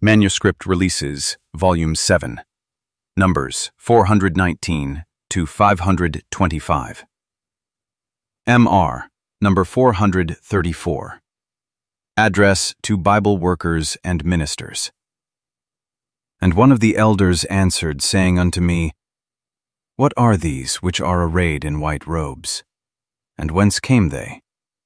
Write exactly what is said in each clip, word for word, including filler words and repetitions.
Manuscript Releases, Volume seven. Numbers four hundred nineteen to five hundred twenty-five. M R, number four hundred thirty-four. Address to Bible workers and ministers. And one of the elders answered, saying unto me, What are these which are arrayed in white robes? And whence came they?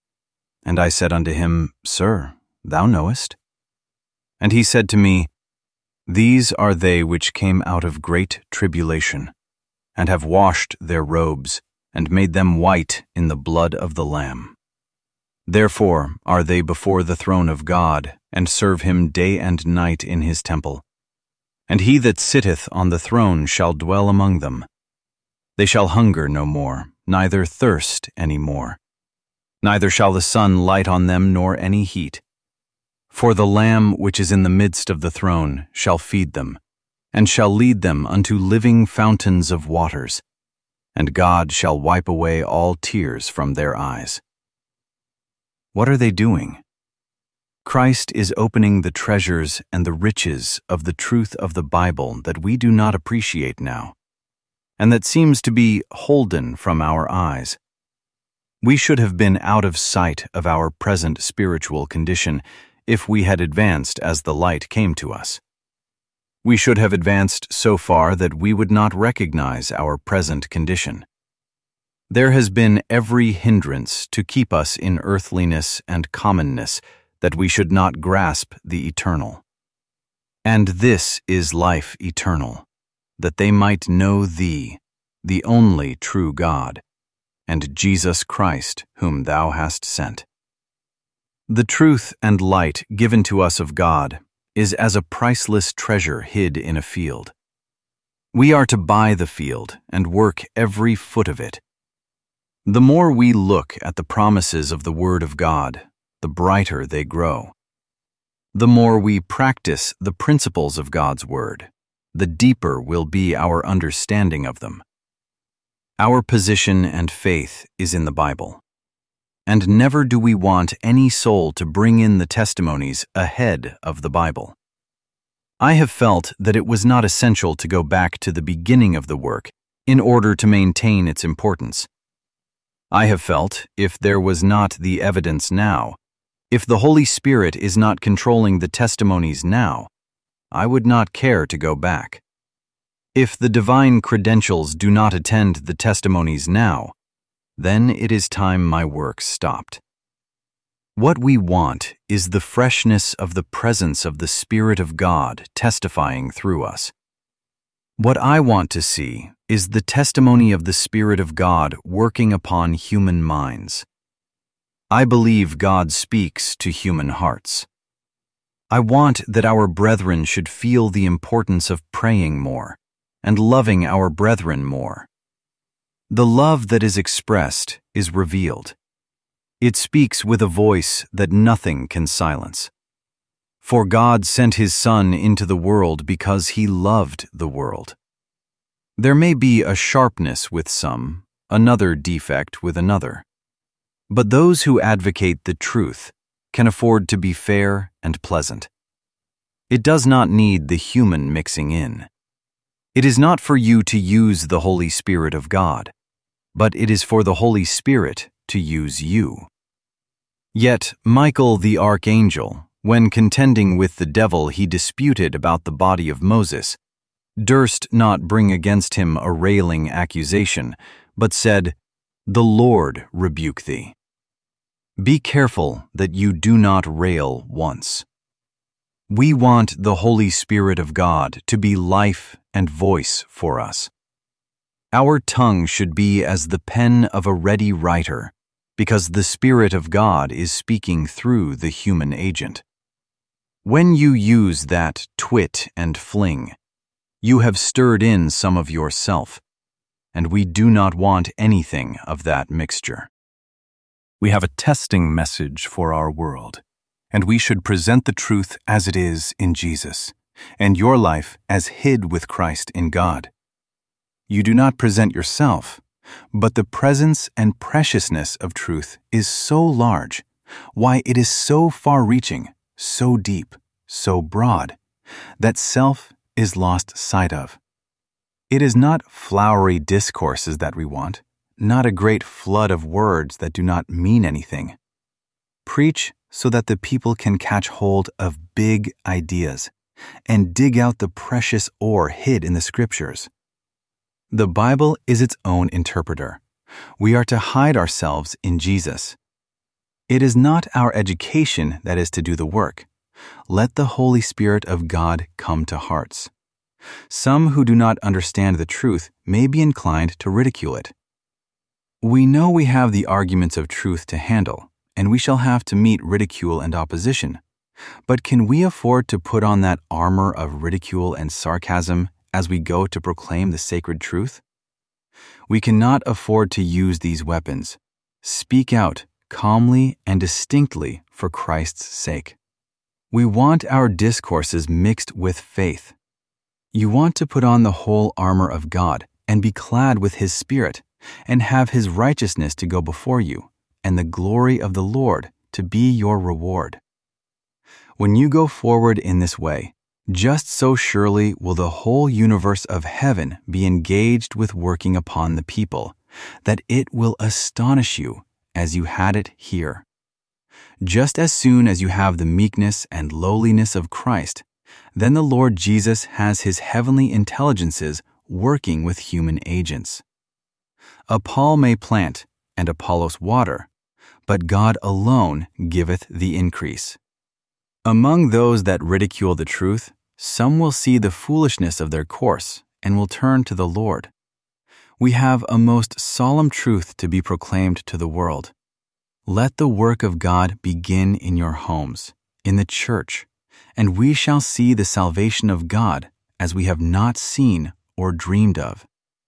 And I said unto him, Sir, thou knowest. And he said to me, These are they which came out of great tribulation, and have washed their robes, and made them white in the blood of the Lamb. Therefore are they before the throne of God, and serve him day and night in his temple. And he that sitteth on the throne shall dwell among them. They shall hunger no more, neither thirst any more. Neither shall the sun light on them, nor any heat. For the Lamb which is in the midst of the throne shall feed them, and shall lead them unto living fountains of waters, and God shall wipe away all tears from their eyes. What are they doing? Christ is opening the treasures and the riches of the truth of the Bible that we do not appreciate now, and that seems to be holden from our eyes. We should have been out of sight of our present spiritual condition if we had advanced as the light came to us. We should have advanced so far that we would not recognize our present condition. There has been every hindrance to keep us in earthliness and commonness, that we should not grasp the eternal. And this is life eternal, that they might know Thee, the only true God, and Jesus Christ, whom Thou hast sent. The truth and light given to us of God is as a priceless treasure hid in a field. We are to buy the field and work every foot of it. The more we look at the promises of the Word of God, the brighter they grow. The more we practice the principles of God's Word, the deeper will be our understanding of them. Our position and faith is in the Bible. And never do we want any soul to bring in the testimonies ahead of the Bible. I have felt that it was not essential to go back to the beginning of the work in order to maintain its importance. I have felt, if there was not the evidence now, if the Holy Spirit is not controlling the testimonies now, I would not care to go back. If the divine credentials do not attend the testimonies now, then it is time my work stopped. What we want is the freshness of the presence of the Spirit of God testifying through us. What I want to see is the testimony of the Spirit of God working upon human minds. I believe God speaks to human hearts. I want that our brethren should feel the importance of praying more and loving our brethren more. The love that is expressed is revealed. It speaks with a voice that nothing can silence. For God sent His Son into the world because He loved the world. There may be a sharpness with some, another defect with another. But those who advocate the truth can afford to be fair and pleasant. It does not need the human mixing in. It is not for you to use the Holy Spirit of God, but it is for the Holy Spirit to use you. Yet Michael the archangel, when contending with the devil he disputed about the body of Moses, durst not bring against him a railing accusation, but said, The Lord rebuke thee. Be careful that you do not rail once. We want the Holy Spirit of God to be life and voice for us. Our tongue should be as the pen of a ready writer, because the Spirit of God is speaking through the human agent. When you use that twit and fling, you have stirred in some of yourself, and we do not want anything of that mixture. We have a testing message for our world, and we should present the truth as it is in Jesus, and your life as hid with Christ in God. You do not present yourself, but the presence and preciousness of truth is so large, why it is so far-reaching, so deep, so broad, that self is lost sight of. It is not flowery discourses that we want, not a great flood of words that do not mean anything. Preach so that the people can catch hold of big ideas and dig out the precious ore hid in the Scriptures. The Bible is its own interpreter. We are to hide ourselves in Jesus. It is not our education that is to do the work. Let the Holy Spirit of God come to hearts. Some who do not understand the truth may be inclined to ridicule it. We know we have the arguments of truth to handle, and we shall have to meet ridicule and opposition. But can we afford to put on that armor of ridicule and sarcasm as we go to proclaim the sacred truth? We cannot afford to use these weapons. Speak out calmly and distinctly for Christ's sake. We want our discourses mixed with faith. You want to put on the whole armor of God and be clad with His Spirit and have His righteousness to go before you and the glory of the Lord to be your reward. When you go forward in this way, just so surely will the whole universe of heaven be engaged with working upon the people, that it will astonish you as you had it here. Just as soon as you have the meekness and lowliness of Christ, then the Lord Jesus has His heavenly intelligences working with human agents. A Paul may plant, and Apollos water, but God alone giveth the increase. Among those that ridicule the truth, some will see the foolishness of their course and will turn to the Lord. We have a most solemn truth to be proclaimed to the world. Let the work of God begin in your homes, in the church, and we shall see the salvation of God as we have not seen or dreamed of.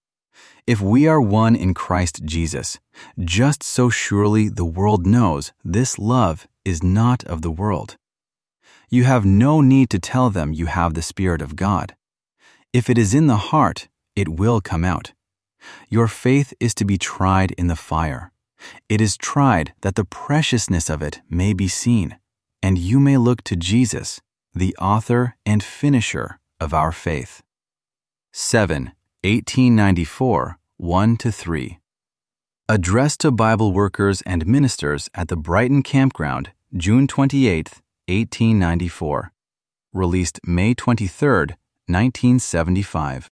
If we are one in Christ Jesus, just so surely the world knows this love is not of the world. You have no need to tell them you have the Spirit of God. If it is in the heart, it will come out. Your faith is to be tried in the fire. It is tried that the preciousness of it may be seen, and you may look to Jesus, the author and finisher of our faith. seven. eighteen ninety-four, one to three. Address to Bible workers and ministers at the Brighton Campground, June twenty-eighth, eighteen ninety-four. Released May twenty-third, nineteen seventy-five.